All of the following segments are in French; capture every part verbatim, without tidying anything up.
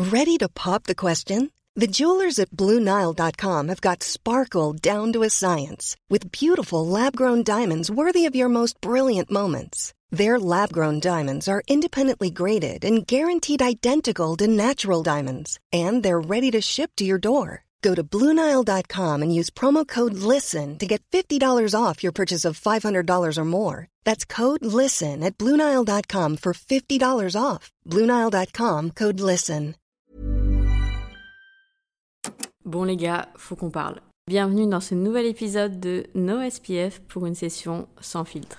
Ready to pop the question? The jewelers at Blue Nile dot com have got sparkle down to a science with beautiful lab-grown diamonds worthy of your most brilliant moments. Their lab-grown diamonds are independently graded and guaranteed identical to natural diamonds, and they're ready to ship to your door. Go to Blue Nile dot com and use promo code LISTEN to get fifty dollars off your purchase of five hundred dollars or more. That's code LISTEN at Blue Nile dot com for fifty dollars off. Blue Nile dot com, code LISTEN. Bon les gars, faut qu'on parle. Bienvenue dans ce nouvel épisode de No S P F pour une session sans filtre.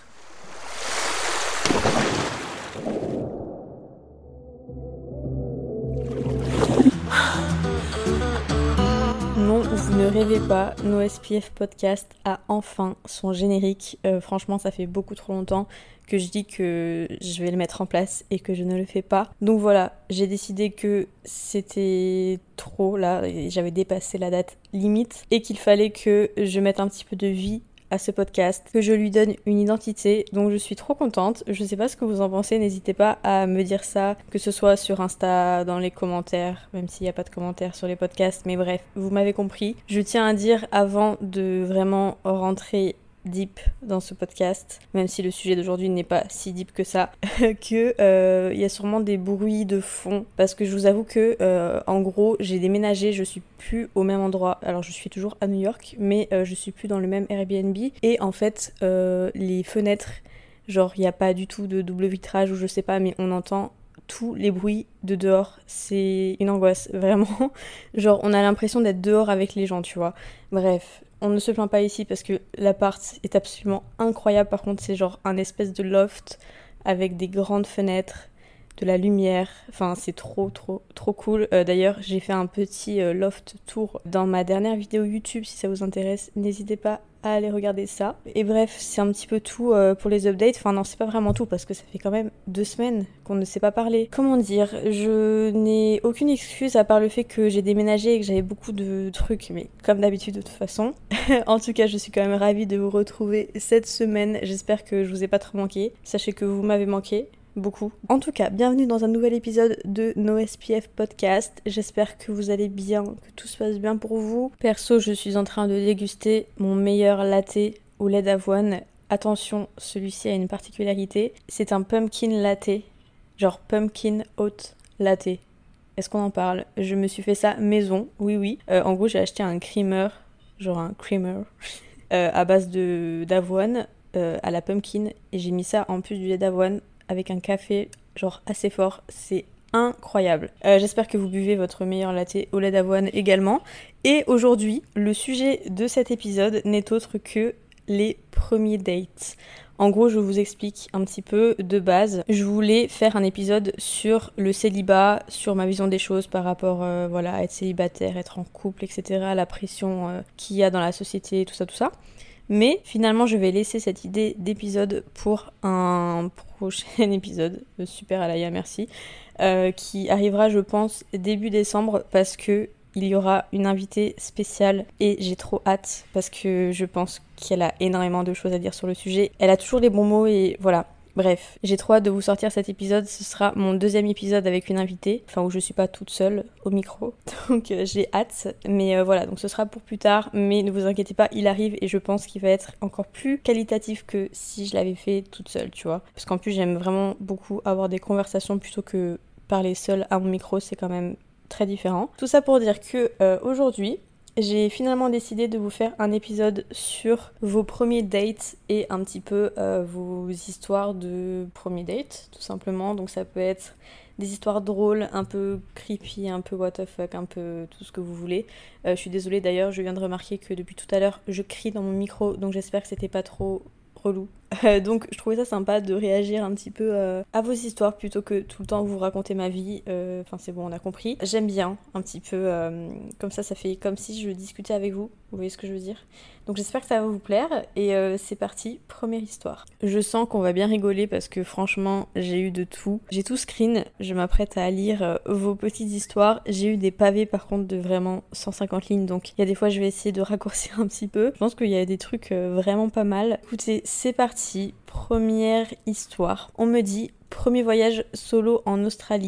Non, vous ne rêvez pas, No S P F Podcast a enfin son générique. Euh, franchement, ça fait beaucoup trop longtemps que je dis que je vais le mettre en place et que je ne le fais pas. Donc voilà, j'ai décidé que c'était trop là, et j'avais dépassé la date limite et qu'il fallait que je mette un petit peu de vie à ce podcast, que je lui donne une identité, donc je suis trop contente. Je sais pas ce que vous en pensez, n'hésitez pas à me dire ça, que ce soit sur Insta, dans les commentaires, même s'il n'y a pas de commentaires sur les podcasts, mais bref, vous m'avez compris. Je tiens à dire, avant de vraiment rentrer deep dans ce podcast, même si le sujet d'aujourd'hui n'est pas si deep que ça, que euh, y a sûrement des bruits de fond, parce que je vous avoue que euh, en gros j'ai déménagé, je suis plus au même endroit, alors je suis toujours à New York, mais euh, je suis plus dans le même Airbnb, et en fait euh, les fenêtres, genre il y a pas du tout de double vitrage ou je sais pas, mais on entend tous les bruits de dehors, c'est une angoisse, vraiment. Genre, on a l'impression d'être dehors avec les gens, tu vois. Bref, on ne se plaint pas ici parce que l'appart est absolument incroyable. Par contre, c'est genre un espèce de loft avec des grandes fenêtres, de la lumière. Enfin, c'est trop, trop, trop cool. Euh, d'ailleurs, j'ai fait un petit euh, loft tour dans ma dernière vidéo YouTube. Si ça vous intéresse, n'hésitez pas à aller regarder ça. Et bref, c'est un petit peu tout euh, pour les updates. Enfin non, c'est pas vraiment tout parce que ça fait quand même deux semaines qu'on ne s'est pas parlé. Comment dire, je n'ai aucune excuse à part le fait que j'ai déménagé et que j'avais beaucoup de trucs, mais comme d'habitude de toute façon. En tout cas, je suis quand même ravie de vous retrouver cette semaine. J'espère que je vous ai pas trop manqué. Sachez que vous m'avez manqué. Beaucoup. En tout cas, bienvenue dans un nouvel épisode de No S P F Podcast. J'espère que vous allez bien, que tout se passe bien pour vous. Perso, je suis en train de déguster mon meilleur latte au lait d'avoine. Attention, celui-ci a une particularité. C'est un pumpkin latte, genre pumpkin oat latte. Est-ce qu'on en parle? Je me suis fait ça maison, oui oui. Euh, en gros, j'ai acheté un creamer, genre un creamer, euh, à base de d'avoine euh, à la pumpkin. Et j'ai mis ça en plus du lait d'avoine avec un café genre assez fort, c'est incroyable. Euh, j'espère que vous buvez votre meilleur latte au lait d'avoine également. Et aujourd'hui, le sujet de cet épisode n'est autre que les premiers dates. En gros, je vous explique un petit peu de base. Je voulais faire un épisode sur le célibat, sur ma vision des choses par rapport euh, voilà, à être célibataire, être en couple, et cetera, la pression euh, qu'il y a dans la société, tout ça, tout ça. Mais finalement, je vais laisser cette idée d'épisode pour un prochain épisode, super Alaya, merci, euh, qui arrivera, je pense, début décembre parce que il y aura une invitée spéciale et j'ai trop hâte parce que je pense qu'elle a énormément de choses à dire sur le sujet. Elle a toujours les bons mots et voilà. Bref, j'ai trop hâte de vous sortir cet épisode, ce sera mon deuxième épisode avec une invitée, enfin où je suis pas toute seule au micro, donc euh, j'ai hâte, mais euh, voilà, donc ce sera pour plus tard, mais ne vous inquiétez pas, il arrive et je pense qu'il va être encore plus qualitatif que si je l'avais fait toute seule, tu vois, parce qu'en plus j'aime vraiment beaucoup avoir des conversations plutôt que parler seule à mon micro, c'est quand même très différent. Tout ça pour dire que euh, aujourd'hui, j'ai finalement décidé de vous faire un épisode sur vos premiers dates et un petit peu euh, vos histoires de premiers dates, tout simplement. Donc ça peut être des histoires drôles, un peu creepy, un peu what the fuck, un peu tout ce que vous voulez. Euh, je suis désolée d'ailleurs, je viens de remarquer que depuis tout à l'heure, je crie dans mon micro, donc j'espère que c'était pas trop relou. Euh, donc je trouvais ça sympa de réagir un petit peu euh, à vos histoires plutôt que tout le temps vous raconter ma vie. Euh, enfin c'est bon, on a compris. J'aime bien un petit peu euh, comme ça, ça fait comme si je discutais avec vous. Vous voyez ce que je veux dire? Donc j'espère que ça va vous plaire et euh, c'est parti, première histoire. Je sens qu'on va bien rigoler parce que franchement j'ai eu de tout. J'ai tout screen, je m'apprête à lire euh, vos petites histoires. J'ai eu des pavés par contre de vraiment cent cinquante lignes, donc il y a des fois je vais essayer de raccourcir un petit peu. Je pense qu'il y a des trucs euh, vraiment pas mal. Écoutez, c'est parti, première histoire. On me dit premier voyage solo en Australie.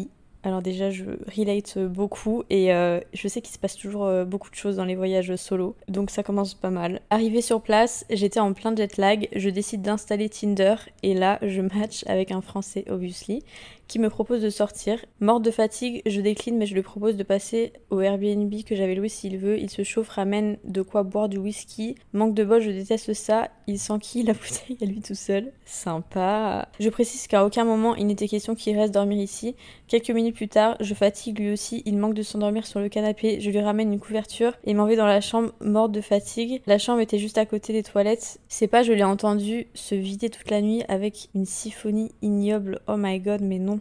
Alors déjà, je relate beaucoup et euh, je sais qu'il se passe toujours euh, beaucoup de choses dans les voyages solo, donc ça commence pas mal. Arrivée sur place, j'étais en plein jet lag, je décide d'installer Tinder et là, je match avec un Français, obviously, qui me propose de sortir. Morte de fatigue, je décline mais je lui propose de passer au Airbnb que j'avais loué s'il veut. Il se chauffe, ramène de quoi boire du whisky. Manque de bol, je déteste ça. Il s'enquille la bouteille à lui tout seul. Sympa. Je précise qu'à aucun moment il n'était question qu'il reste dormir ici. Quelques minutes plus tard, je fatigue lui aussi. Il manque de s'endormir sur le canapé. Je lui ramène une couverture et m'en vais dans la chambre morte de fatigue. La chambre était juste à côté des toilettes. C'est pas, je l'ai entendu se vider toute la nuit avec une symphonie ignoble. Oh my god, mais non.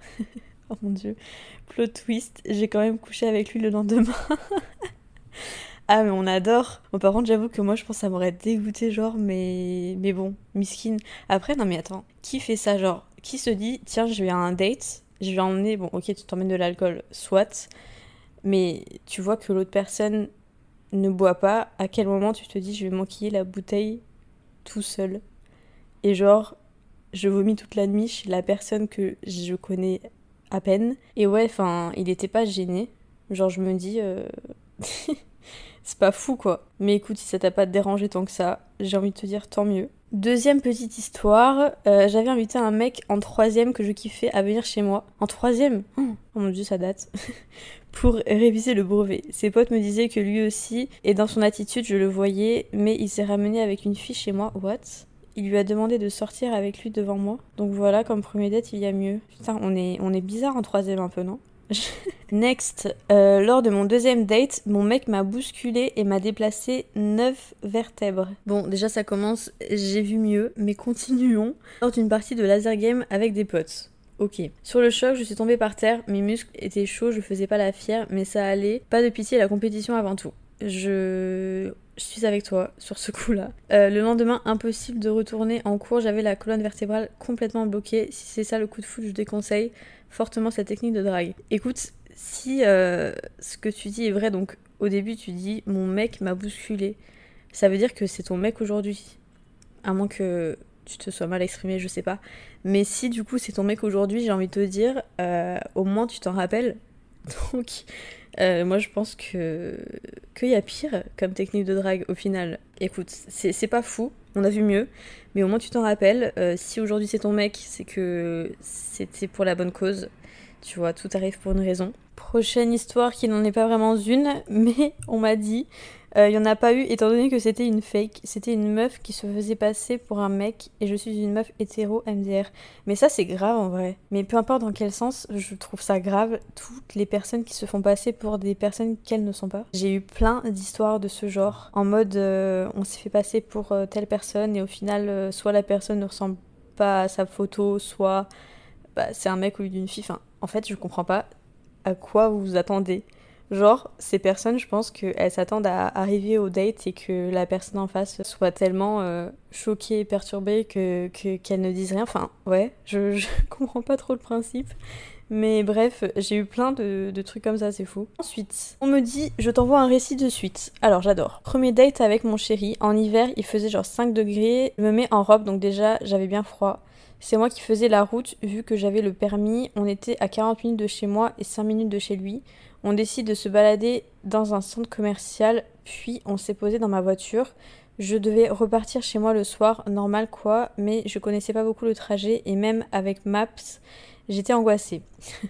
Oh mon dieu. Plot twist, j'ai quand même couché avec lui le lendemain. Ah mais on adore. Bon par contre j'avoue que moi je pense que ça m'aurait dégoûté genre mais mais bon, miskin. Après non mais attends, qui fait ça genre? Qui se dit tiens je vais à un date, je vais emmener, bon ok tu t'emmènes de l'alcool, soit, mais tu vois que l'autre personne ne boit pas, à quel moment tu te dis je vais m'enquiller la bouteille tout seul? Et genre je vomis toute la nuit chez la personne que je connais à peine. Et ouais, enfin, il était pas gêné. Genre, je me dis... Euh... c'est pas fou, quoi. Mais écoute, si ça t'a pas dérangé tant que ça, j'ai envie de te dire tant mieux. Deuxième petite histoire, euh, j'avais invité un mec en troisième que je kiffais à venir chez moi. En troisième ? Oh mon dieu, ça date. Pour réviser le brevet. Ses potes me disaient que lui aussi, et dans son attitude, je le voyais, mais il s'est ramené avec une fille chez moi. What ? Il lui a demandé de sortir avec lui devant moi. Donc voilà, comme premier date, il y a mieux. Putain, on est, on est bizarre en troisième un peu, non? Next, euh, lors de mon deuxième date, mon mec m'a bousculé et m'a déplacé neuf vertèbres. Bon, déjà ça commence, j'ai vu mieux, mais continuons. Lors d'une partie de laser game avec des potes. Ok. Sur le choc, je suis tombée par terre, mes muscles étaient chauds, je faisais pas la fière, mais ça allait. Pas de pitié, la compétition avant tout. Je... je suis avec toi sur ce coup-là. Euh, le lendemain, impossible de retourner en cours, j'avais la colonne vertébrale complètement bloquée. Si c'est ça le coup de foudre, je déconseille fortement cette technique de drague. Écoute, si euh, ce que tu dis est vrai, donc au début tu dis « mon mec m'a bousculé », ça veut dire que c'est ton mec aujourd'hui. À moins que tu te sois mal exprimé, je sais pas. Mais si du coup c'est ton mec aujourd'hui, j'ai envie de te dire, euh, au moins tu t'en rappelles. Donc... Euh, moi je pense que qu'il y a pire comme technique de drague au final. Écoute, c'est, c'est pas fou, on a vu mieux, mais au moins tu t'en rappelles. Euh, si aujourd'hui c'est ton mec, c'est que c'était pour la bonne cause. Tu vois, tout arrive pour une raison. Prochaine histoire qui n'en est pas vraiment une, mais on m'a dit... Il euh, n'y en a pas eu étant donné que c'était une fake. C'était une meuf qui se faisait passer pour un mec et je suis une meuf hétéro M D R. Mais ça c'est grave en vrai. Mais peu importe dans quel sens, je trouve ça grave. Toutes les personnes qui se font passer pour des personnes qu'elles ne sont pas. J'ai eu plein d'histoires de ce genre. En mode euh, on s'est fait passer pour euh, telle personne et au final euh, soit la personne ne ressemble pas à sa photo, soit bah, c'est un mec au lieu d'une fille. Enfin, en fait je comprends pas à quoi vous vous attendez. Genre, ces personnes, je pense qu'elles s'attendent à arriver au date et que la personne en face soit tellement euh, choquée et perturbée que, que, qu'elle ne dise rien. Enfin, ouais, je, je comprends pas trop le principe. Mais bref, j'ai eu plein de, de trucs comme ça, c'est fou. Ensuite, on me dit, je t'envoie un récit de suite. Alors, j'adore. Premier date avec mon chéri. En hiver, il faisait genre cinq degrés. Je me mets en robe, donc déjà, j'avais bien froid. C'est moi qui faisais la route, vu que j'avais le permis. On était à quarante minutes de chez moi et cinq minutes de chez lui. On décide de se balader dans un centre commercial, puis on s'est posé dans ma voiture. Je devais repartir chez moi le soir, normal quoi, mais je connaissais pas beaucoup le trajet et même avec Maps, j'étais angoissée.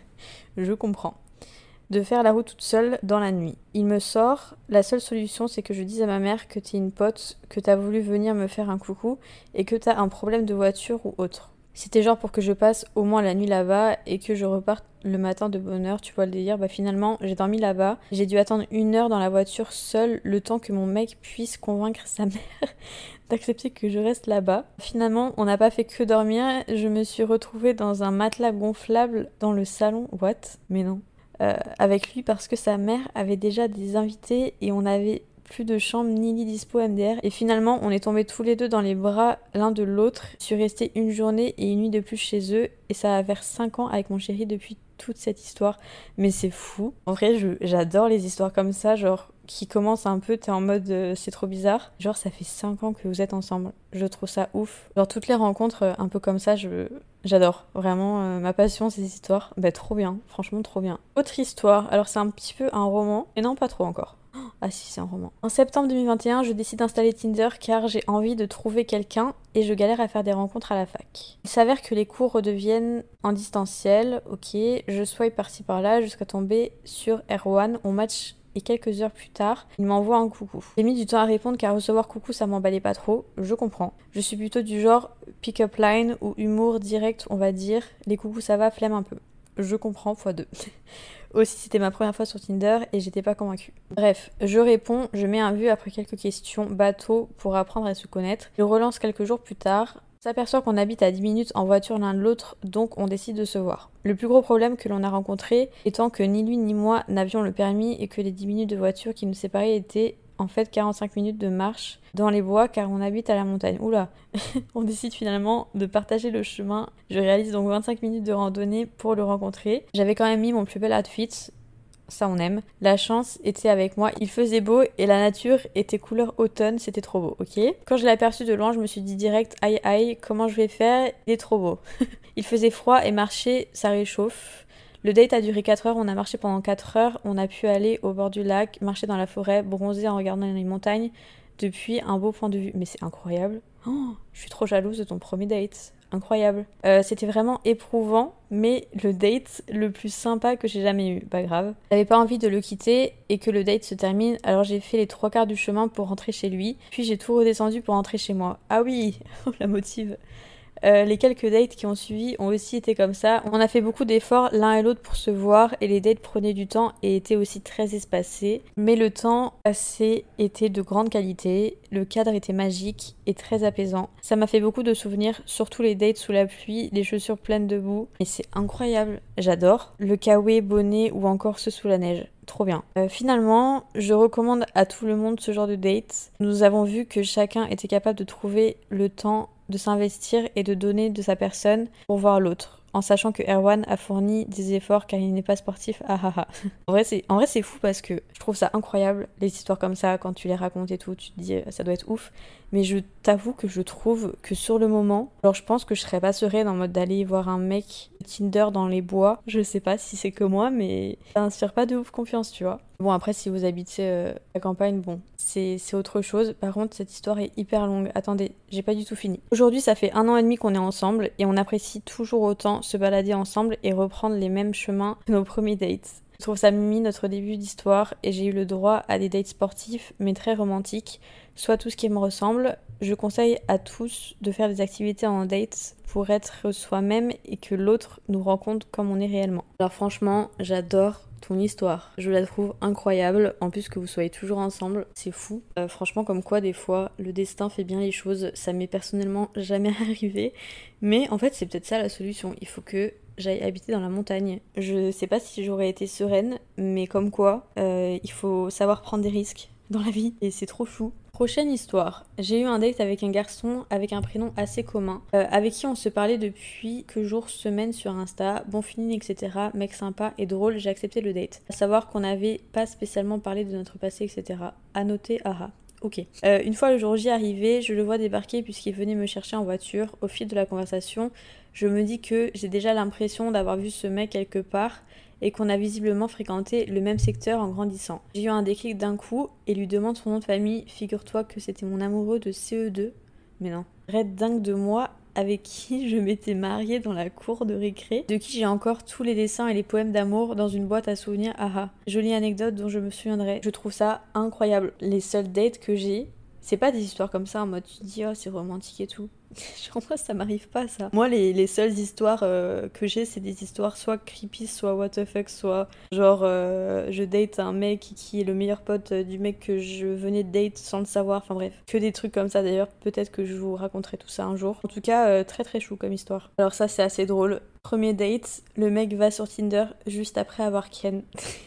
Je comprends. De faire la route toute seule dans la nuit. Il me sort, la seule solution c'est que je dise à ma mère que t'es une pote, que t'as voulu venir me faire un coucou et que t'as un problème de voiture ou autre. C'était genre pour que je passe au moins la nuit là-bas et que je reparte le matin de bonne heure, tu vois le délire. Bah finalement, j'ai dormi là-bas. J'ai dû attendre une heure dans la voiture seule, le temps que mon mec puisse convaincre sa mère d'accepter que je reste là-bas. Finalement, on n'a pas fait que dormir. Je me suis retrouvée dans un matelas gonflable dans le salon. What ? Mais non. Euh, avec lui parce que sa mère avait déjà des invités et on avait... plus de chambre ni lit dispo M D R et finalement on est tombés tous les deux dans les bras l'un de l'autre. Je suis restée une journée et une nuit de plus chez eux et ça va faire cinq ans avec mon chéri depuis toute cette histoire, mais c'est fou. En vrai je, j'adore les histoires comme ça, genre qui commencent un peu, t'es en mode euh, c'est trop bizarre, genre ça fait cinq ans que vous êtes ensemble, je trouve ça ouf. Genre toutes les rencontres euh, un peu comme ça, je, J'adore, vraiment, euh, ma passion, ces histoires. Bah trop bien, franchement trop bien. Autre histoire, alors c'est un petit peu un roman, et non pas trop encore. Ah si, c'est un roman. En septembre deux mille vingt et un, je décide d'installer Tinder car j'ai envie de trouver quelqu'un et je galère à faire des rencontres à la fac. Il s'avère que les cours redeviennent en distanciel, ok, je swipe par-ci par-là jusqu'à tomber sur Erwan, on match et quelques heures plus tard, il m'envoie un coucou. J'ai mis du temps à répondre car recevoir coucou ça m'emballait pas trop, je comprends. Je suis plutôt du genre pick-up line ou humour direct, on va dire. Les coucou ça va, flemme un peu. Je comprends, fois deux. Aussi, c'était ma première fois sur Tinder et j'étais pas convaincue. Bref, je réponds, je mets un vu après quelques questions bateau pour apprendre à se connaître. Je relance quelques jours plus tard. On s'aperçoit qu'on habite à dix minutes en voiture l'un de l'autre, donc on décide de se voir. Le plus gros problème que l'on a rencontré étant que ni lui ni moi n'avions le permis et que les dix minutes de voiture qui nous séparaient étaient en fait quarante-cinq minutes de marche dans les bois car on habite à la montagne. Oula. On décide finalement de partager le chemin. Je réalise donc vingt-cinq minutes de randonnée pour le rencontrer. J'avais quand même mis mon plus bel outfit. Ça on aime. La chance était avec moi, il faisait beau et la nature était couleur automne, c'était trop beau, ok. Quand je l'ai aperçu de loin, je me suis dit direct, aïe aïe, comment je vais faire, il est trop beau. Il faisait froid et marcher, ça réchauffe. Le date a duré quatre heures, on a marché pendant quatre heures, on a pu aller au bord du lac, marcher dans la forêt, bronzer en regardant les montagnes, depuis un beau point de vue. Mais c'est incroyable. Oh, je suis trop jalouse de ton premier date. Incroyable. Euh, c'était vraiment éprouvant, mais le date le plus sympa que j'ai jamais eu. Pas grave. J'avais pas envie de le quitter et que le date se termine, alors j'ai fait les trois quarts du chemin pour rentrer chez lui, puis j'ai tout redescendu pour rentrer chez moi. Ah oui, la motive. Euh, les quelques dates qui ont suivi ont aussi été comme ça. On a fait beaucoup d'efforts l'un et l'autre pour se voir et les dates prenaient du temps et étaient aussi très espacés. Mais le temps passé était de grande qualité, le cadre était magique et très apaisant. Ça m'a fait beaucoup de souvenirs, surtout les dates sous la pluie, les chaussures pleines de boue. Et c'est incroyable, j'adore. Le kawaii, bonnet ou encore ceux sous la neige. Trop bien. Euh, finalement, je recommande à tout le monde ce genre de date. Nous avons vu que chacun était capable de trouver le temps de s'investir et de donner de sa personne pour voir l'autre, en sachant que Erwan a fourni des efforts car il n'est pas sportif, ah ah ah. En vrai, c'est, en vrai, c'est fou parce que je trouve ça incroyable, les histoires comme ça, quand tu les racontes et tout, tu te dis ça doit être ouf. Mais je t'avoue que je trouve que sur le moment, alors je pense que je serais pas sereine en mode d'aller voir un mec Tinder dans les bois. Je sais pas si c'est que moi, mais ça inspire pas de ouf confiance, tu vois. Bon, après, si vous habitez euh, la campagne, bon, c'est, c'est autre chose. Par contre, cette histoire est hyper longue. Attendez, j'ai pas du tout fini. Aujourd'hui, ça fait un an et demi qu'on est ensemble et on apprécie toujours autant se balader ensemble et reprendre les mêmes chemins que nos premiers dates. Je trouve ça mimi notre début d'histoire et j'ai eu le droit à des dates sportifs mais très romantiques, soit tout ce qui me ressemble. Je conseille à tous de faire des activités en date pour être soi-même et que l'autre nous rencontre comme on est réellement. Alors franchement, j'adore ton histoire. Je la trouve incroyable, en plus que vous soyez toujours ensemble, c'est fou. Euh, franchement, comme quoi des fois, le destin fait bien les choses, ça m'est personnellement jamais arrivé, mais en fait c'est peut-être ça la solution, il faut que j'aille habiter dans la montagne. Je sais pas si j'aurais été sereine, mais comme quoi, euh, il faut savoir prendre des risques dans la vie, et c'est trop fou. Prochaine histoire. J'ai eu un date avec un garçon avec un prénom assez commun, euh, avec qui on se parlait depuis quelques jours, semaines sur Insta, bon feeling, et cetera. Mec sympa et drôle, j'ai accepté le date. À savoir qu'on n'avait pas spécialement parlé de notre passé, et cetera. À noter, aha. Ok. Euh, une fois le jour J arrivé, je le vois débarquer puisqu'il venait me chercher en voiture. Au fil de la conversation, je me dis que j'ai déjà l'impression d'avoir vu ce mec quelque part et qu'on a visiblement fréquenté le même secteur en grandissant. J'ai eu un déclic d'un coup et lui demande son nom de famille. Figure-toi que c'était mon amoureux de C E deux. Mais non. Red dingue de moi, avec qui je m'étais mariée dans la cour de récré, de qui j'ai encore tous les dessins et les poèmes d'amour dans une boîte à souvenirs, aha. Jolie anecdote dont je me souviendrai. Je trouve ça incroyable. Les seules dates que j'ai, c'est pas des histoires comme ça en mode tu te dis oh c'est romantique et tout. Genre moi ça m'arrive pas ça. Moi les, les seules histoires euh, que j'ai c'est des histoires soit creepy, soit what the fuck, soit genre euh, je date un mec qui est le meilleur pote du mec que je venais de date sans le savoir, enfin bref. Que des trucs comme ça d'ailleurs, peut-être que je vous raconterai tout ça un jour. En tout cas euh, très très chou comme histoire. Alors ça c'est assez drôle. Premier date, le mec va sur Tinder juste après avoir ken.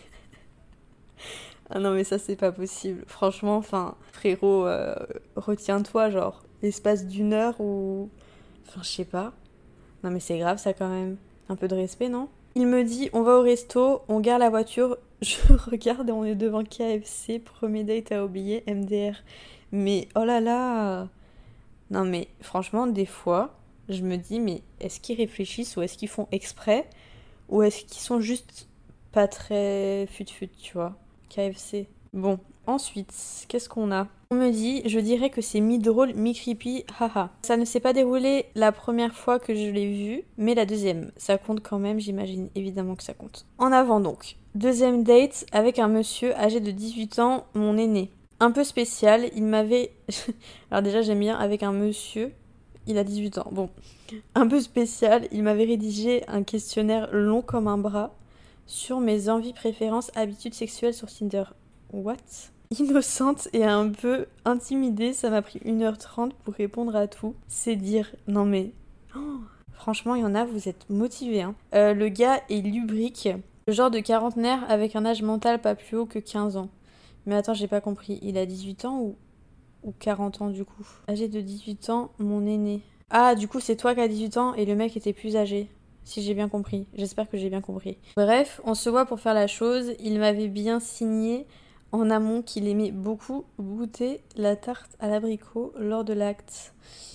Ah non mais ça c'est pas possible. Franchement, enfin, frérot, euh, retiens-toi genre. L'espace d'une heure ou... Enfin, je sais pas. Non mais c'est grave ça quand même. Un peu de respect, non? Il me dit, on va au resto, on gare la voiture. Je regarde et on est devant K F C. Premier date à oublier, M D R. Mais oh là là. Non mais franchement, des fois, Je me dis, mais est-ce qu'ils réfléchissent ou est-ce qu'ils font exprès ou est-ce qu'ils sont juste pas très fut-fut, tu vois. K F C. Bon, ensuite, qu'est-ce qu'on a ? On me dit, je dirais que c'est mi-drôle, mi-creepy, haha. Ça ne s'est pas déroulé la première fois que je l'ai vu, mais la deuxième. Ça compte quand même, j'imagine, évidemment que ça compte. En avant donc. Deuxième date avec un monsieur âgé de dix-huit ans, mon aîné. Un peu spécial, il m'avait... Alors déjà, j'aime bien avec un monsieur, il a dix-huit ans. Bon, un peu spécial, il m'avait rédigé un questionnaire long comme un bras sur mes envies, préférences, habitudes sexuelles sur Tinder. What ? Innocente et un peu intimidée, ça m'a pris une heure trente pour répondre à tout. C'est dire, non mais... Oh, franchement, il y en a, vous êtes motivés. Hein. Euh, le gars est lubrique, le genre de quarantenaire avec un âge mental pas plus haut que quinze ans. Mais attends, j'ai pas compris, il a dix-huit ans ou, ou quarante ans du coup ? Âgé de dix-huit ans, mon aîné. Ah, du coup, c'est toi qui as dix-huit ans et le mec était plus âgé. Si j'ai bien compris. J'espère que j'ai bien compris. Bref, on se voit pour faire la chose. Il m'avait bien signé en amont qu'il aimait beaucoup goûter la tarte à l'abricot lors de l'acte.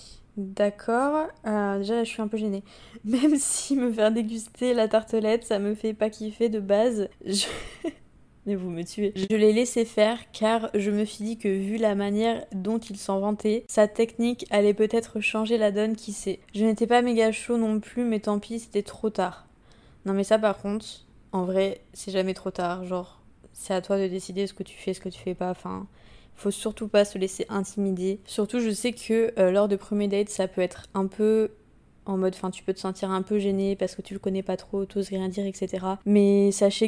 D'accord. Euh, déjà là je suis un peu gênée. Même si me faire déguster la tartelette, ça me fait pas kiffer de base. Je... Mais vous me tuez. Je l'ai laissé faire car je me suis dit que vu la manière dont il s'en vantait, sa technique allait peut-être changer la donne, qui sait. Je n'étais pas méga chaud non plus, mais tant pis, c'était trop tard. Non mais ça par contre, en vrai, c'est jamais trop tard. Genre, c'est à toi de décider ce que tu fais, ce que tu fais pas. Enfin, faut surtout pas se laisser intimider. Surtout, je sais que euh, lors de premiers dates, ça peut être un peu... en mode, enfin, tu peux te sentir un peu gêné parce que tu le connais pas trop, t'oses rien dire, et cetera. Mais sachez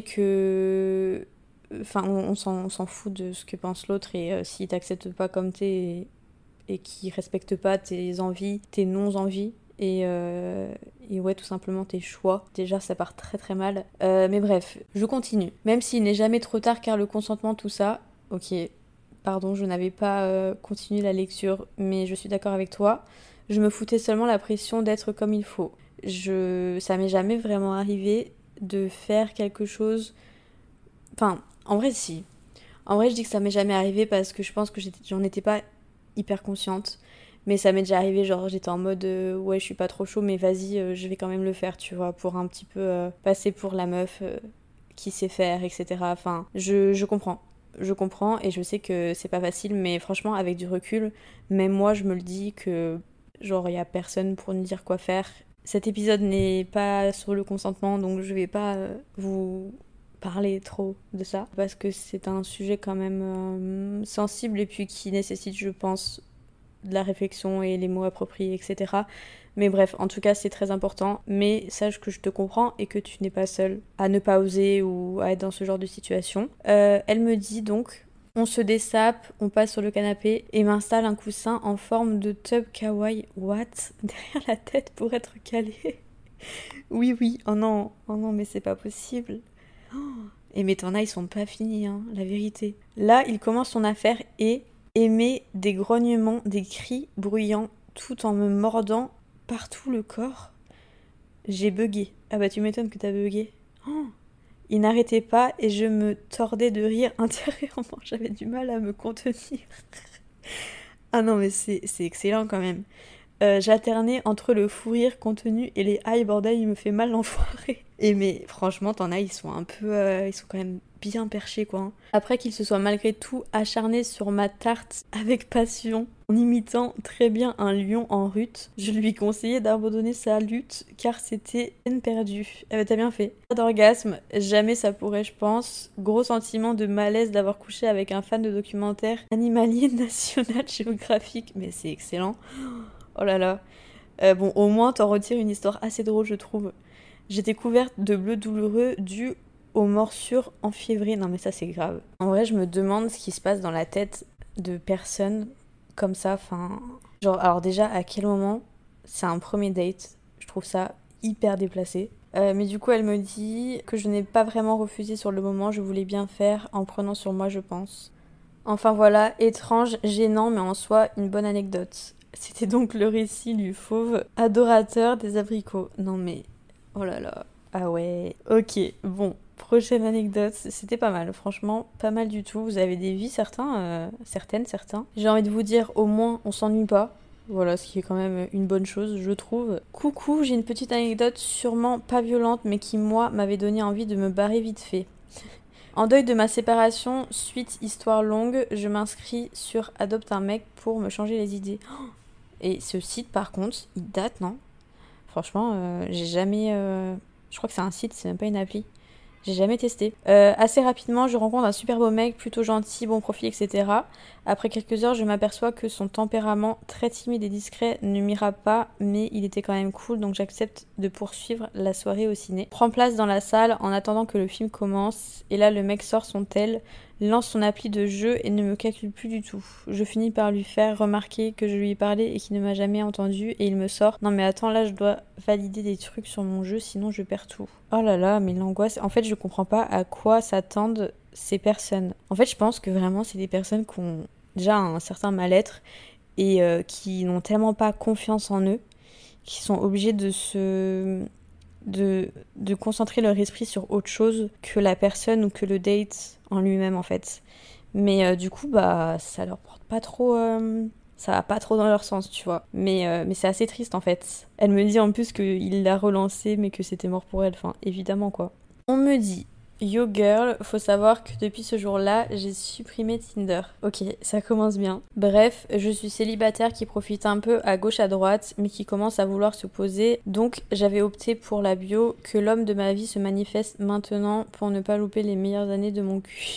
que... Enfin, on, on, s'en, on s'en fout de ce que pense l'autre et euh, s'il t'accepte pas comme t'es et, et qu'il respecte pas tes envies, tes non-envies et, euh, et ouais, tout simplement tes choix, déjà ça part très très mal. Euh, mais bref, je continue. Même s'il n'est jamais trop tard car le consentement, tout ça, ok, pardon, je n'avais pas euh, continué la lecture, mais je suis d'accord avec toi. Je me foutais seulement la pression d'être comme il faut. Je... Ça m'est jamais vraiment arrivé de faire quelque chose... Enfin... En vrai, si. En vrai, je dis que ça m'est jamais arrivé parce que je pense que j'étais, j'en étais pas hyper consciente. Mais ça m'est déjà arrivé, genre j'étais en mode euh, ouais, je suis pas trop chaud, mais vas-y, euh, je vais quand même le faire, tu vois, pour un petit peu euh, passer pour la meuf euh, qui sait faire, et cetera. Enfin, je, je comprends. Je comprends et je sais que c'est pas facile, mais franchement, avec du recul, même moi, je me le dis que genre, il y a personne pour nous dire quoi faire. Cet épisode n'est pas sur le consentement, donc je vais pas euh, vous... parler trop de ça parce que c'est un sujet quand même euh, sensible et puis qui nécessite, je pense, de la réflexion et les mots appropriés, et cetera. Mais bref, en tout cas, c'est très important. Mais sache que je te comprends et que tu n'es pas seule à ne pas oser ou à être dans ce genre de situation. Euh, elle me dit donc, on se dessape, on passe sur le canapé et m'installe un coussin en forme de tub kawaii. What ? Derrière la tête pour être calé. Oui, oui. Oh non, oh non, mais c'est pas possible. Et mes tornas, ils sont pas finis, hein, la vérité. Là, il commence son affaire et émet des grognements, des cris bruyants, tout en me mordant partout le corps. J'ai bugué. Ah bah tu m'étonnes que t'as bugué. Oh, il n'arrêtait pas et je me tordais de rire intérieurement. J'avais du mal à me contenir. Ah non, mais c'est, c'est excellent quand même. Euh, j'alternais entre le fou rire contenu et les aïe bordel, il me fait mal l'enfoiré. Et mais franchement, t'en as, ils sont un peu... Euh, ils sont quand même bien perchés, quoi. Hein. Après qu'il se soit malgré tout acharné sur ma tarte avec passion, en imitant très bien un lion en rut, je lui conseillais d'abandonner sa lutte, car c'était peine perdue. Eh ben, t'as bien fait. Pas d'orgasme, jamais ça pourrait, je pense. Gros sentiment de malaise d'avoir couché avec un fan de documentaire animalier National Geographic. Mais c'est excellent. Oh là là. Euh, bon, au moins, t'en retires une histoire assez drôle, je trouve. J'étais couverte de bleus douloureux dû aux morsures enfiévrées. Non, mais ça, c'est grave. En vrai, je me demande ce qui se passe dans la tête de personnes comme ça. Enfin, genre, alors déjà, à quel moment c'est un premier date ? Je trouve ça hyper déplacé. Euh, mais du coup, elle me dit que je n'ai pas vraiment refusé sur le moment. Je voulais bien faire en prenant sur moi, je pense. Enfin voilà, étrange, gênant, mais en soi, une bonne anecdote. C'était donc le récit du fauve adorateur des abricots. Non mais, oh là là, ah ouais. Ok, bon, prochaine anecdote, c'était pas mal, franchement, pas mal du tout. Vous avez des vies, certains, euh, certaines, certains. J'ai envie de vous dire, au moins, on s'ennuie pas. Voilà, ce qui est quand même une bonne chose, je trouve. Coucou, j'ai une petite anecdote sûrement pas violente, mais qui, moi, m'avait donné envie de me barrer vite fait. En deuil de ma séparation, suite histoire longue, je m'inscris sur Adopte un mec pour me changer les idées. Et ce site, par contre, il date, non ? Franchement, euh, j'ai jamais... Euh... Je crois que c'est un site, c'est même pas une appli. J'ai jamais testé. Euh, assez rapidement, je rencontre un super beau mec, plutôt gentil, bon profil, et cetera. Après quelques heures, je m'aperçois que son tempérament, très timide et discret, ne m'ira pas, mais il était quand même cool, donc j'accepte de poursuivre la soirée au ciné. Prends place dans la salle en attendant que le film commence, et là, le mec sort son tel, lance son appli de jeu et ne me calcule plus du tout. Je finis par lui faire remarquer que je lui ai parlé et qu'il ne m'a jamais entendu, et il me sort « Non mais attends, là je dois valider des trucs sur mon jeu, sinon je perds tout. » Oh là là, mais l'angoisse... En fait, je comprends pas à quoi s'attendent ces personnes. En fait, je pense que vraiment, c'est des personnes qui ont déjà un certain mal-être et euh, qui n'ont tellement pas confiance en eux, qui sont obligés de se... De, de concentrer leur esprit sur autre chose que la personne ou que le date en lui-même, en fait. Mais euh, du coup, bah, ça leur porte pas trop... Euh... Ça va pas trop dans leur sens, tu vois. Mais, euh, mais c'est assez triste, en fait. Elle me dit en plus qu'il l'a relancé, mais que c'était mort pour elle. Enfin, évidemment, quoi. On me dit... Yo girl, faut savoir que depuis ce jour-là, j'ai supprimé Tinder. Ok, ça commence bien. Bref, je suis célibataire qui profite un peu à gauche à droite, mais qui commence à vouloir se poser. Donc j'avais opté pour la bio, que l'homme de ma vie se manifeste maintenant pour ne pas louper les meilleures années de mon cul.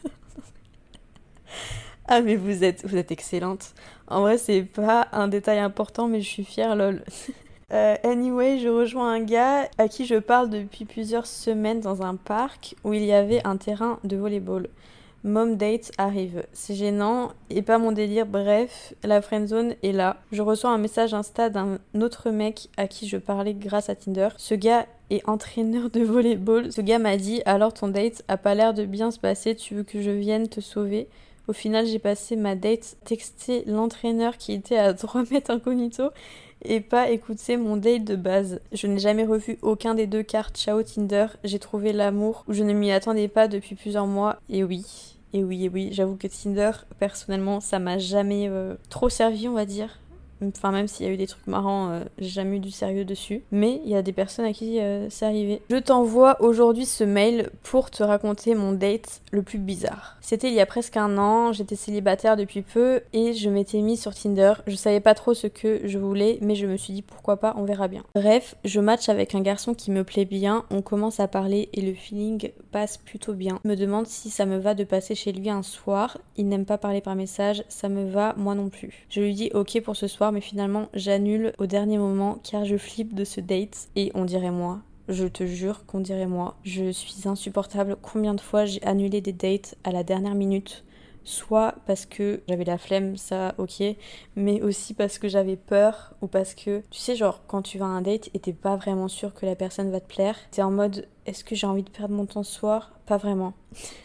Ah mais vous êtes, vous êtes excellente. En vrai, c'est pas un détail important, mais je suis fière, lol. Euh, anyway, je rejoins un gars à qui je parle depuis plusieurs semaines dans un parc où il y avait un terrain de volleyball. Mom date arrive. C'est gênant et pas mon délire. Bref, la friendzone est là. Je reçois un message Insta d'un autre mec à qui je parlais grâce à Tinder. Ce gars est entraîneur de volleyball. Ce gars m'a dit « Alors ton date a pas l'air de bien se passer, tu veux que je vienne te sauver ?» Au final, j'ai passé ma date texter l'entraîneur qui était à trois mètres incognito et pas écouter mon date de base. Je n'ai jamais revu aucun des deux cartes Ciao Tinder. J'ai trouvé l'amour où je ne m'y attendais pas depuis plusieurs mois. Et oui, et oui, et oui, j'avoue que Tinder, personnellement, ça m'a jamais euh, trop servi, on va dire. Enfin, même s'il y a eu des trucs marrants, euh, j'ai jamais eu du sérieux dessus. Mais il y a des personnes à qui euh, c'est arrivé. Je t'envoie aujourd'hui ce mail pour te raconter mon date le plus bizarre. C'était il y a presque un an, j'étais célibataire depuis peu et je m'étais mise sur Tinder. Je savais pas trop ce que je voulais, mais je me suis dit pourquoi pas, on verra bien. Bref, je match avec un garçon qui me plaît bien, on commence à parler et le feeling passe plutôt bien. Il me demande si ça me va de passer chez lui un soir. Il n'aime pas parler par message, ça me va, moi non plus. Je lui dis ok pour ce soir, mais finalement j'annule au dernier moment car je flippe de ce date et on dirait moi. Je te jure qu'on dirait moi. Je suis insupportable. Combien de fois j'ai annulé des dates à la dernière minute, soit parce que j'avais la flemme, ça ok, mais aussi parce que j'avais peur ou parce que, tu sais, genre quand tu vas à un date et t'es pas vraiment sûr que la personne va te plaire, t'es en mode est-ce que j'ai envie de perdre mon temps ce soir ? Pas vraiment.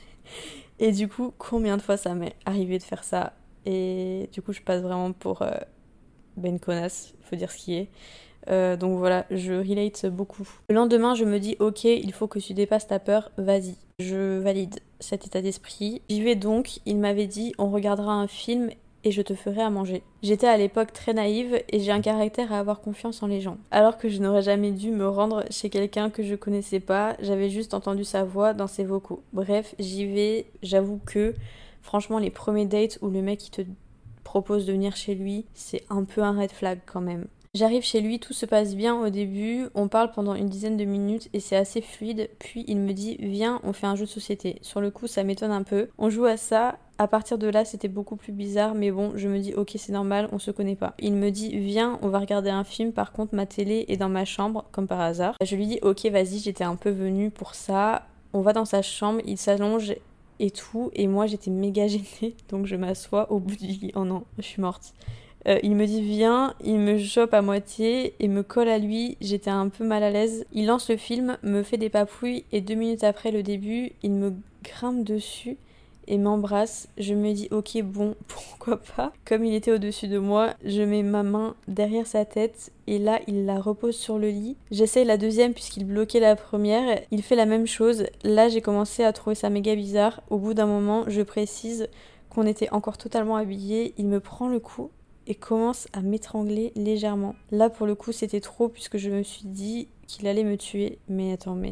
Et du coup, combien de fois ça m'est arrivé de faire ça ? Et du coup, je passe vraiment pour euh, ben une connasse, faut dire ce qui est. Euh, donc voilà, je relate beaucoup. Le lendemain, je me dis ok, il faut que tu dépasses ta peur, vas-y. Je valide cet état d'esprit. J'y vais donc, il m'avait dit on regardera un film et je te ferai à manger. J'étais à l'époque très naïve et j'ai un caractère à avoir confiance en les gens. Alors que je n'aurais jamais dû me rendre chez quelqu'un que je connaissais pas, j'avais juste entendu sa voix dans ses vocaux. Bref, j'y vais, j'avoue que franchement les premiers dates où le mec il te propose de venir chez lui, c'est un peu un red flag quand même. J'arrive chez lui, tout se passe bien au début, on parle pendant une dizaine de minutes et c'est assez fluide, puis il me dit « Viens, on fait un jeu de société ». Sur le coup, ça m'étonne un peu. On joue à ça, à partir de là, c'était beaucoup plus bizarre, mais bon, je me dis « Ok, c'est normal, on se connaît pas ». Il me dit « Viens, on va regarder un film, par contre, ma télé est dans ma chambre, comme par hasard ». Je lui dis « Ok, vas-y, j'étais un peu venue pour ça ». On va dans sa chambre, il s'allonge et tout, et moi, j'étais méga gênée, donc je m'assois au bout du lit. Oh non, je suis morte. Euh, il me dit viens, il me chope à moitié et me colle à lui, j'étais un peu mal à l'aise. Il lance le film, me fait des papouilles et deux minutes après le début, il me grimpe dessus et m'embrasse. Je me dis ok bon, pourquoi pas. Comme il était au-dessus de moi, je mets ma main derrière sa tête et là il la repose sur le lit. J'essaye la deuxième puisqu'il bloquait la première, il fait la même chose. Là j'ai commencé à trouver ça méga bizarre. Au bout d'un moment, je précise qu'on était encore totalement habillés, il me prend le cou et commence à m'étrangler légèrement. Là pour le coup c'était trop puisque je me suis dit qu'il allait me tuer. Mais attends, mais...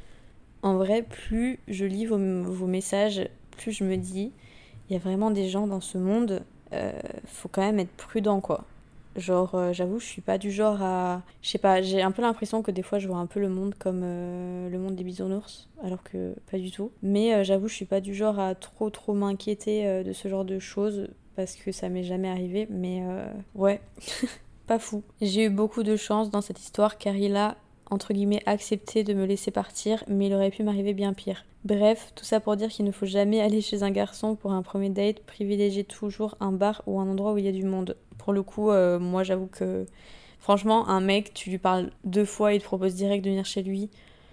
En vrai, plus je lis vos, vos messages, plus je me dis, il y a vraiment des gens dans ce monde, euh, faut quand même être prudent quoi. Genre, euh, j'avoue, je suis pas du genre à... Je sais pas, j'ai un peu l'impression que des fois je vois un peu le monde comme euh, le monde des bisounours, alors que pas du tout. Mais euh, j'avoue, je suis pas du genre à trop trop m'inquiéter euh, de ce genre de choses, parce que ça m'est jamais arrivé, mais euh, ouais, pas fou. J'ai eu beaucoup de chance dans cette histoire car il a, entre guillemets, accepté de me laisser partir, mais il aurait pu m'arriver bien pire. Bref, tout ça pour dire qu'il ne faut jamais aller chez un garçon pour un premier date, privilégier toujours un bar ou un endroit où il y a du monde. Pour le coup, euh, moi j'avoue que franchement, un mec, tu lui parles deux fois, il te propose direct de venir chez lui.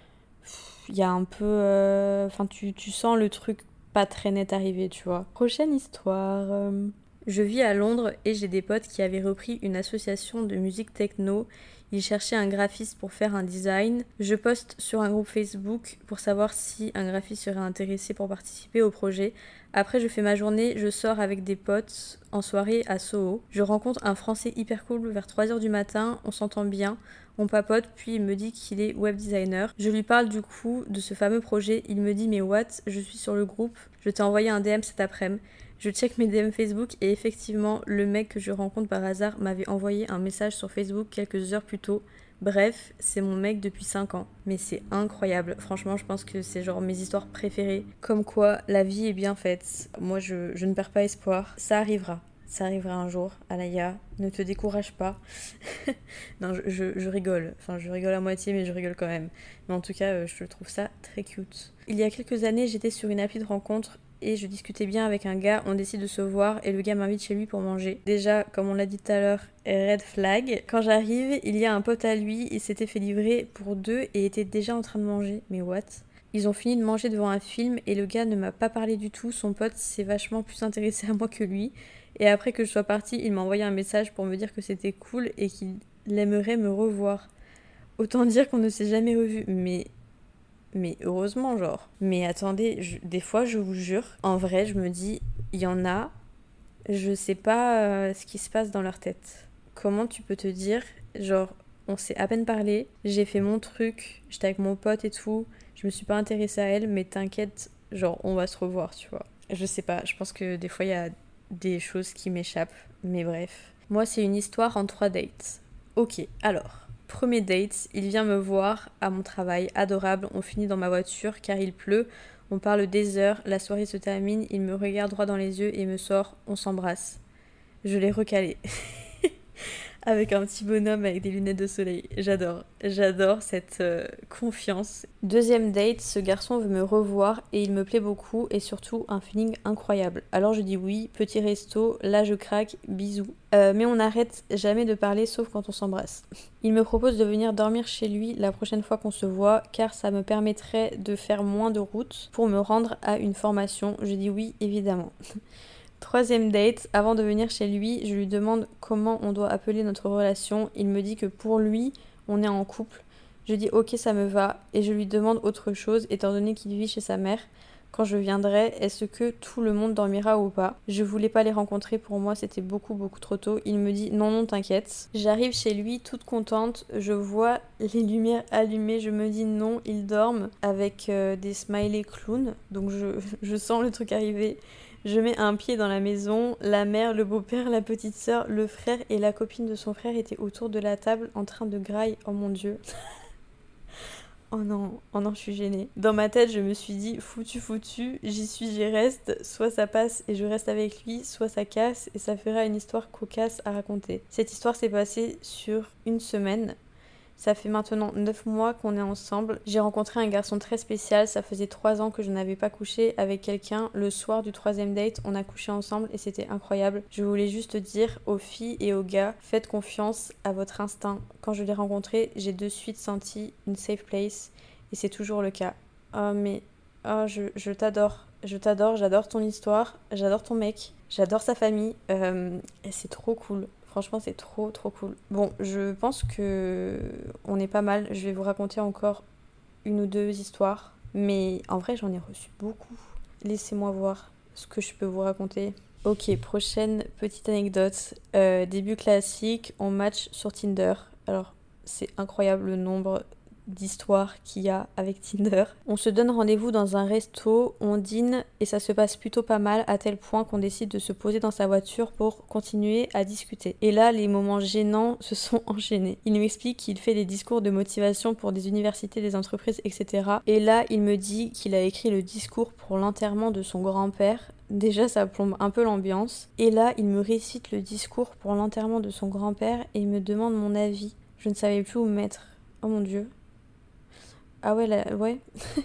Il y a un peu... Enfin, euh, tu, tu sens le truc pas très net arriver, tu vois. Prochaine histoire. Euh... Je vis à Londres et j'ai des potes qui avaient repris une association de musique techno. Ils cherchaient un graphiste pour faire un design. Je poste sur un groupe Facebook pour savoir si un graphiste serait intéressé pour participer au projet. Après, je fais ma journée, je sors avec des potes en soirée à Soho. Je rencontre un Français hyper cool vers trois heures du matin, on s'entend bien, on papote, puis il me dit qu'il est web designer. Je lui parle du coup de ce fameux projet, il me dit mais what, je suis sur le groupe, je t'ai envoyé un D M cet après-midi. Je check mes D M Facebook et effectivement, le mec que je rencontre par hasard m'avait envoyé un message sur Facebook quelques heures plus tôt. Bref, c'est mon mec depuis cinq ans. Mais c'est incroyable. Franchement, je pense que c'est genre mes histoires préférées. Comme quoi, la vie est bien faite. Moi, je, je ne perds pas espoir. Ça arrivera. Ça arrivera un jour. Alaya, ne te décourage pas. Non, je, je, je rigole. Enfin, je rigole à moitié, mais je rigole quand même. Mais en tout cas, je trouve ça très cute. Il y a quelques années, j'étais sur une appli de rencontre et je discutais bien avec un gars, on décide de se voir et le gars m'invite chez lui pour manger. Déjà, comme on l'a dit tout à l'heure, red flag. Quand j'arrive, il y a un pote à lui, il s'était fait livrer pour deux et était déjà en train de manger. Mais what ? Ils ont fini de manger devant un film et le gars ne m'a pas parlé du tout, son pote s'est vachement plus intéressé à moi que lui. Et après que je sois partie, il m'a envoyé un message pour me dire que c'était cool et qu'il aimerait me revoir. Autant dire qu'on ne s'est jamais revus, mais... Mais heureusement, genre. Mais attendez, je, des fois, je vous jure, en vrai, je me dis, il y en a, je sais pas euh, ce qui se passe dans leur tête. Comment tu peux te dire, genre, on s'est à peine parlé, j'ai fait mon truc, j'étais avec mon pote et tout, je me suis pas intéressée à elle, mais t'inquiète, genre, on va se revoir, tu vois. Je sais pas, je pense que des fois, il y a des choses qui m'échappent, mais bref. Moi, c'est une histoire en trois dates. Ok, alors... Premier date, il vient me voir à mon travail, adorable, on finit dans ma voiture car il pleut, on parle des heures, la soirée se termine, il me regarde droit dans les yeux et me sort, on s'embrasse. Je l'ai recalé. Avec un petit bonhomme avec des lunettes de soleil. J'adore, j'adore cette euh, confiance. Deuxième date, ce garçon veut me revoir et il me plaît beaucoup et surtout un feeling incroyable. Alors je dis oui, petit resto, là je craque, bisous. Euh, mais on n'arrête jamais de parler sauf quand on s'embrasse. Il me propose de venir dormir chez lui la prochaine fois qu'on se voit car ça me permettrait de faire moins de route pour me rendre à une formation. Je dis oui, évidemment. Troisième date, avant de venir chez lui, je lui demande comment on doit appeler notre relation. Il me dit que pour lui, on est en couple. Je dis ok, ça me va et je lui demande autre chose étant donné qu'il vit chez sa mère. Quand je viendrai, est-ce que tout le monde dormira ou pas ? Je voulais pas les rencontrer, pour moi c'était beaucoup beaucoup trop tôt. Il me dit non non t'inquiète. J'arrive chez lui toute contente, je vois les lumières allumées, je me dis non, ils dorment avec euh, des smileys clowns. Donc je, je sens le truc arriver. Je mets un pied dans la maison, la mère, le beau-père, la petite sœur, le frère et la copine de son frère étaient autour de la table en train de grailler. Oh mon dieu. Oh non, oh non, je suis gênée. Dans ma tête, je me suis dit, foutu, foutu, j'y suis, j'y reste. Soit ça passe et je reste avec lui, soit ça casse et ça fera une histoire cocasse à raconter. Cette histoire s'est passée sur une semaine. Ça fait maintenant neuf mois qu'on est ensemble. J'ai rencontré un garçon très spécial. Ça faisait trois ans que je n'avais pas couché avec quelqu'un. Le soir du troisième date, on a couché ensemble et c'était incroyable. Je voulais juste dire aux filles et aux gars, faites confiance à votre instinct. Quand je l'ai rencontré, j'ai de suite senti une safe place et c'est toujours le cas. Oh mais, oh je, je t'adore. Je t'adore, j'adore ton histoire, j'adore ton mec, j'adore sa famille. Euh, et c'est trop cool. Franchement, c'est trop, trop cool. Bon, je pense que on est pas mal. Je vais vous raconter encore une ou deux histoires. Mais en vrai, j'en ai reçu beaucoup. Laissez-moi voir ce que je peux vous raconter. Ok, prochaine petite anecdote. Euh, début classique, on match sur Tinder. Alors, c'est incroyable le nombre d'histoires qu'il y a avec Tinder. On se donne rendez-vous dans un resto, on dîne et ça se passe plutôt pas mal à tel point qu'on décide de se poser dans sa voiture pour continuer à discuter. Et là, les moments gênants se sont enchaînés. Il m'explique qu'il fait des discours de motivation pour des universités, des entreprises, et cetera. Et là, il me dit qu'il a écrit le discours pour l'enterrement de son grand-père. Déjà, ça plombe un peu l'ambiance. Et là, il me récite le discours pour l'enterrement de son grand-père et il me demande mon avis. Je ne savais plus où me mettre. Oh mon Dieu. Ah ouais, là, ouais.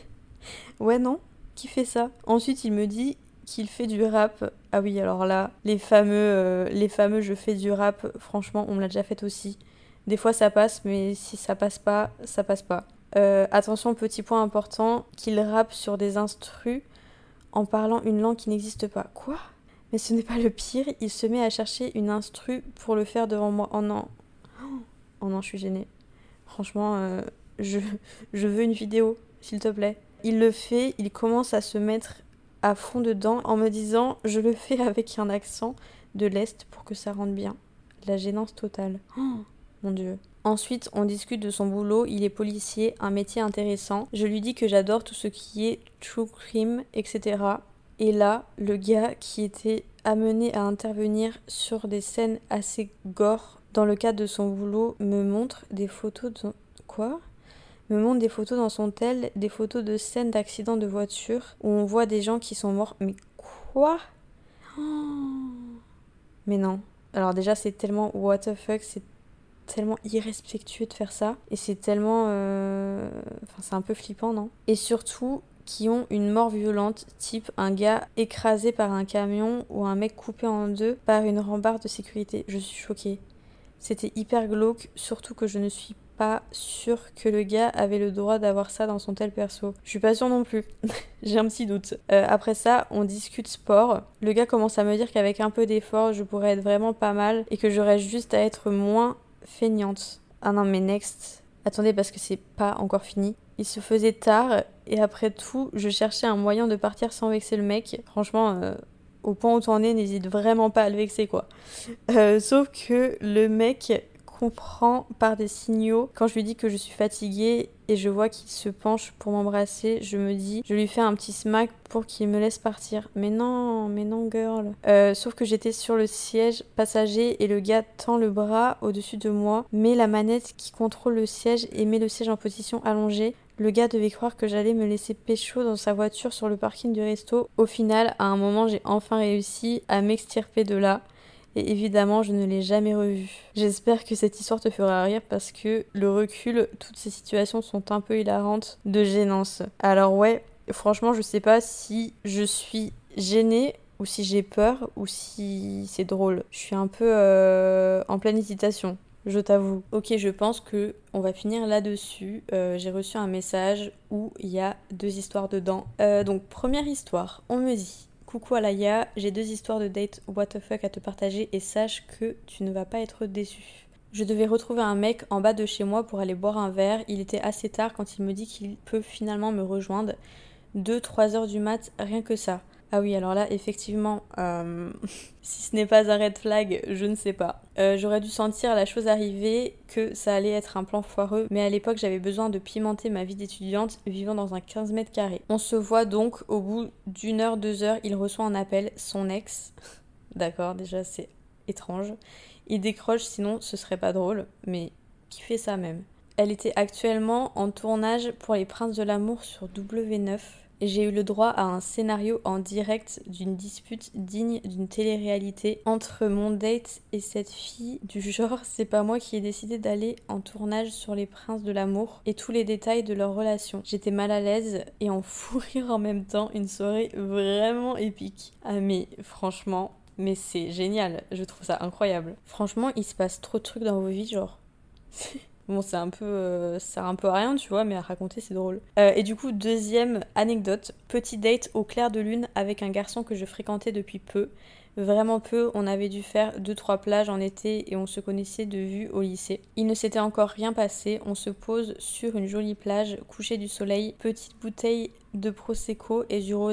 Ouais, non. Qui fait ça? Ensuite, il me dit qu'il fait du rap. Ah oui, alors là, les fameux, euh, les fameux je fais du rap, franchement, on me l'a déjà fait aussi. Des fois, ça passe, mais si ça passe pas, ça passe pas. Euh, attention, petit point important, qu'il rappe sur des instrus en parlant une langue qui n'existe pas. Quoi? Mais ce n'est pas le pire, il se met à chercher une instru pour le faire devant moi. Oh non. Oh non, je suis gênée. Franchement, euh, je, je veux une vidéo, s'il te plaît. Il le fait, il commence à se mettre à fond dedans en me disant « Je le fais avec un accent de l'Est pour que ça rentre bien. » La gênance totale. Oh, mon Dieu. Ensuite, on discute de son boulot. Il est policier, un métier intéressant. Je lui dis que j'adore tout ce qui est true crime, et cetera. Et là, le gars qui était amené à intervenir sur des scènes assez gore dans le cadre de son boulot me montre des photos de... Quoi ? Me montre des photos dans son tel, des photos de scènes d'accidents de voiture où on voit des gens qui sont morts. Mais quoi ? Oh. Mais non. Alors déjà, c'est tellement what the fuck, c'est tellement irrespectueux de faire ça. Et c'est tellement... Euh... Enfin, c'est un peu flippant, non ? Et surtout... qui ont une mort violente, type un gars écrasé par un camion ou un mec coupé en deux par une rambarde de sécurité. Je suis choquée. C'était hyper glauque, surtout que je ne suis pas sûre que le gars avait le droit d'avoir ça dans son tel perso. Je suis pas sûre non plus. J'ai un petit doute. Euh, après ça, on discute sport. Le gars commence à me dire qu'avec un peu d'effort, je pourrais être vraiment pas mal et que j'aurais juste à être moins feignante. Ah non, mais next. Attendez, parce que c'est pas encore fini. Il se faisait tard et après tout, je cherchais un moyen de partir sans vexer le mec. Franchement, euh, au point où t'en es, n'hésite vraiment pas à le vexer, quoi. Euh, sauf que le mec comprend par des signaux. Quand je lui dis que je suis fatiguée et je vois qu'il se penche pour m'embrasser, je me dis, je lui fais un petit smack pour qu'il me laisse partir. Mais non, mais non, girl. Euh, sauf que j'étais sur le siège passager et le gars tend le bras au-dessus de moi, met la manette qui contrôle le siège et met le siège en position allongée. Le gars devait croire que j'allais me laisser pécho dans sa voiture sur le parking du resto. Au final, à un moment, j'ai enfin réussi à m'extirper de là. Et évidemment, je ne l'ai jamais revu. J'espère que cette histoire te fera rire parce que le recul, toutes ces situations sont un peu hilarantes de gênance. Alors ouais, franchement, je sais pas si je suis gênée ou si j'ai peur ou si c'est drôle. Je suis un peu euh, en pleine hésitation. Je t'avoue. Ok, je pense que on va finir là-dessus. Euh, j'ai reçu un message où il y a deux histoires dedans. Euh, donc, première histoire, on me dit « Coucou Alaya, j'ai deux histoires de date what the fuck à te partager et sache que tu ne vas pas être déçu. Je devais retrouver un mec en bas de chez moi pour aller boire un verre. Il était assez tard quand il me dit qu'il peut finalement me rejoindre. deux trois heures du mat, rien que ça. Ah oui, alors là, effectivement, euh, si ce n'est pas un red flag, je ne sais pas. Euh, j'aurais dû sentir la chose arriver, que ça allait être un plan foireux, mais à l'époque, j'avais besoin de pimenter ma vie d'étudiante vivant dans un quinze mètres carrés. On se voit donc, au bout d'une heure, deux heures, il reçoit un appel, son ex. D'accord, déjà, c'est étrange. Il décroche, sinon ce serait pas drôle, mais qui fait ça même? Elle était actuellement en tournage pour Les Princes de l'amour sur W neuf. Et j'ai eu le droit à un scénario en direct d'une dispute digne d'une télé-réalité entre mon date et cette fille du genre c'est pas moi qui ai décidé d'aller en tournage sur Les Princes de l'amour et tous les détails de leur relation. J'étais mal à l'aise et en fou rire en même temps, une soirée vraiment épique. Ah mais franchement, mais c'est génial, je trouve ça incroyable. Franchement, il se passe trop de trucs dans vos vies, genre... Bon, c'est un peu, euh, ça sert un peu à rien, tu vois, mais à raconter, c'est drôle. Euh, et du coup, deuxième anecdote, petit date au clair de lune avec un garçon que je fréquentais depuis peu. Vraiment peu, on avait dû faire deux trois plages en été et on se connaissait de vue au lycée. Il ne s'était encore rien passé, on se pose sur une jolie plage, coucher du soleil, petite bouteille de prosecco et du rosé.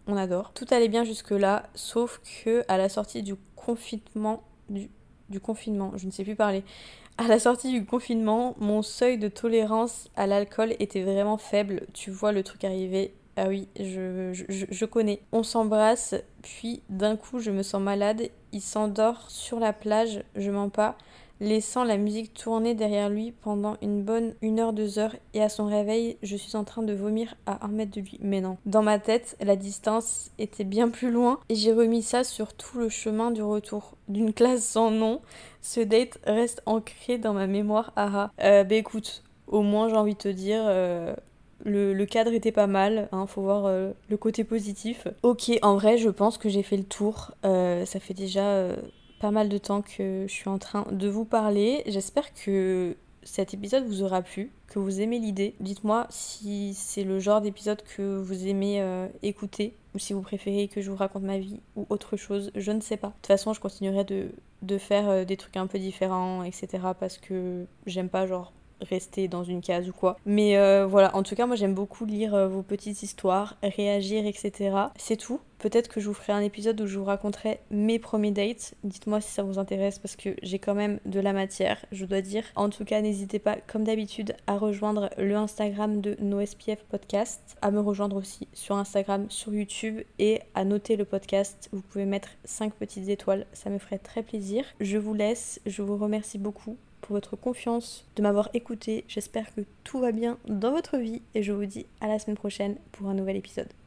on adore. Tout allait bien jusque-là, sauf que à la sortie du confinement, du, du confinement, je ne sais plus parler, à la sortie du confinement, mon seuil de tolérance à l'alcool était vraiment faible. Tu vois le truc arriver. Ah oui, je, je, je connais. On s'embrasse, puis d'un coup je me sens malade. Il s'endort sur la plage, je mens pas, laissant la musique tourner derrière lui pendant une bonne une heure, deux heures, et à son réveil, je suis en train de vomir à un mètre de lui. Mais non. Dans ma tête, la distance était bien plus loin, et j'ai remis ça sur tout le chemin du retour. D'une classe sans nom, ce date reste ancré dans ma mémoire. Ah ah. Euh, bah écoute, au moins j'ai envie de te dire... Euh... Le, le cadre était pas mal, hein, faut voir euh, le côté positif. Ok, en vrai, je pense que j'ai fait le tour. Euh, ça fait déjà euh, pas mal de temps que je suis en train de vous parler. J'espère que cet épisode vous aura plu, que vous aimez l'idée. Dites-moi si c'est le genre d'épisode que vous aimez euh, écouter, ou si vous préférez que je vous raconte ma vie ou autre chose, je ne sais pas. De toute façon, je continuerai de, de faire euh, des trucs un peu différents, et cetera. Parce que j'aime pas genre... rester dans une case ou quoi. Mais euh, voilà, en tout cas, moi j'aime beaucoup lire euh, vos petites histoires, réagir, et cetera. C'est tout. Peut-être que je vous ferai un épisode où je vous raconterai mes premiers dates. Dites-moi si ça vous intéresse parce que j'ai quand même de la matière, je dois dire. En tout cas, n'hésitez pas, comme d'habitude, à rejoindre le Instagram de No S P F Podcast, à me rejoindre aussi sur Instagram, sur YouTube et à noter le podcast. Vous pouvez mettre cinq petites étoiles, ça me ferait très plaisir. Je vous laisse, je vous remercie beaucoup pour votre confiance, de m'avoir écouté. J'espère que tout va bien dans votre vie et je vous dis à la semaine prochaine pour un nouvel épisode.